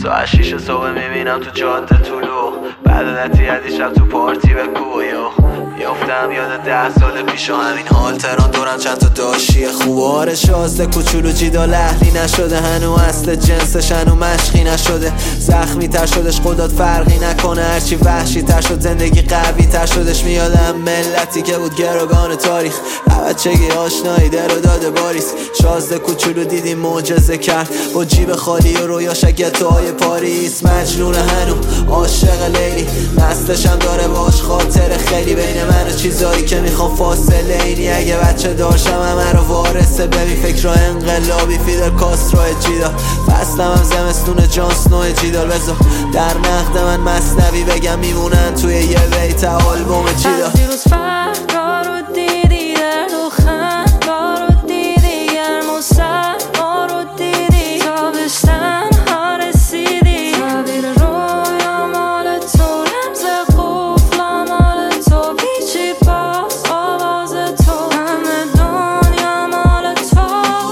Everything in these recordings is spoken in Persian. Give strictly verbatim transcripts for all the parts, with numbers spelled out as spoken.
ساعت شیش صبح میبینم تو جاده طلوع بعد عدتی یه شب تو پارتی به کویو یافتم یاد ده سال پیش و همین حال تران دورم چند تا داشیه خوباره شازده کوچولو جیدا لحلی نشده هنو اصل جنسش هنو مشقی نشده زخمی تر شدش خودت فرقی نکنه هرچی وحشی تر شد زندگی قوی تر شدش میادم ملتی که بود گروگان تاریخ بچگی آشنایی در و داده باریس شازده کوچولو دیدی معجزه کرد با جیب خالی و رویاش گتوهای پاریس مجنون هنو عاشق لیلی مستشم داره باش خاطر خیلی بین من و چیزایی که میخوام فاصله اینی اگه بچه داشتم همه رو وارثه ببین فکر انقلابی فیدل کاسترو جیدال فصلم هم زمستون جان سنو جیدال بذار در نقد من مثنوی بگم میمونن توی یه بیت آلبوم جیدال دیروز فردا رو دیدی درد و خندا رو دیدی گرم و سرما رو دیدی تابستن ها رسیدی تعبیر رویا مال تو رمز قفلا مال تو پیچی پاس آواز تو همه دنیا مال تو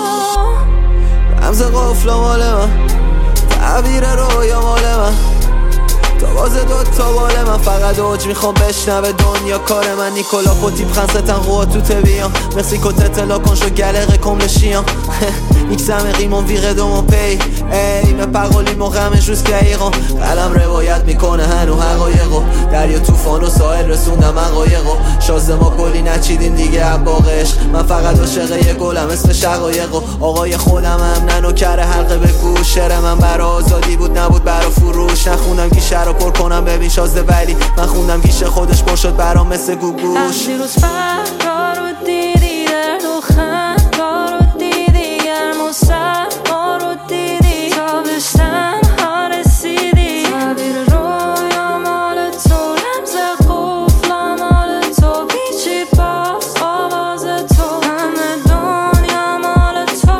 رمز قفلا مال من تعبیر رویا مال من باز دو تا باله من فقط اوج میخوام بشنوه دنیا کار من نیکولا پوتیب خنستن قوات تو تبیان مکسیکو تتلا کن شو گلقه کملشیان میکسم قیمون ویغه دومون پی ای به پقولی مقامش روز که ایقان قلم روایت میکنه هنو حقایقو دریا توفان و ساحل رسوندم حقایقو شازده ما کلی نچیدیم دیگه عباقش من فقط عاشق یه گلم اسم شقایقو آقای خودم هم ننو کره حلقه به گوش شعر من برا آزادی بود نبود برا فروش نخوندم گیشه رو پر کنم ببین شازده ولی من خوندم گیشه خودش پر شد برام مثل گوگوش دیروز فردا رو دیدی درد و خندا رو دیدی گرم و سرما رو دیدی تابستن ها رسیدی تعبیر رویا مال تو رمز قفلا مال تو پیچی پاس آواز تو همه دنیا مال تو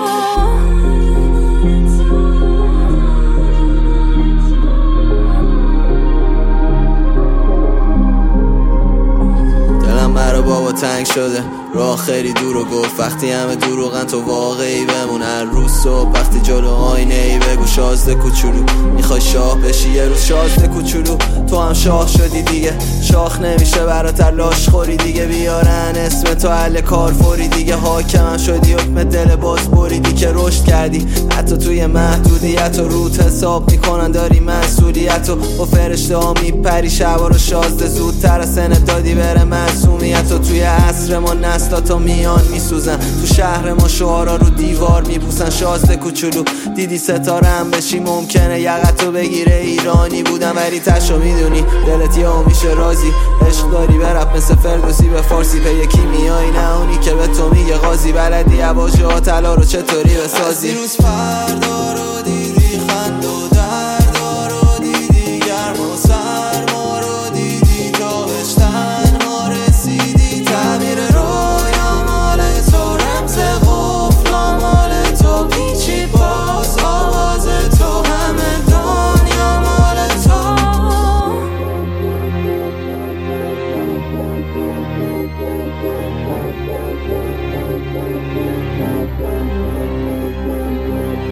مرا بابا تنگ شده راه خیلی دور و گفت وقتی همه دروغن تو واقعی بمون هر روز صبح وقتی جلو آینه ای بگو شازده کوچولو میخوای شاه بشی یه روز شازده کوچولو تو هم شاه شدی دیگه شاخ نمیشه برات لاش خوری دیگه بیارن اسم تو حل کارفوری دیگه حاکمم شدی حکم دل باز بریدی که رشد کردی حتی توی محدودیت و روت حساب میکنن داری مسئولیت و با فرشته ها میپری شبا رو شازده زودتر از سنت دادی بره معصومیت و توی عصر ما نسلاتو میان میسوزن تو شهر ما شعارا رو دیوار میبوسن شازده کوچولو دیدی ستاره هم بشی ممکنه یقتو بگیره ایرانی بودم ولی تشو میدونی دلت یه میشه رازی عشق داری برپ مثل فردوسی به فارسی پی یکی میای نه اونی که به تو میگه قاضی بلدی عواجه ها طلا رو چطوری بسازی از دیروز فردا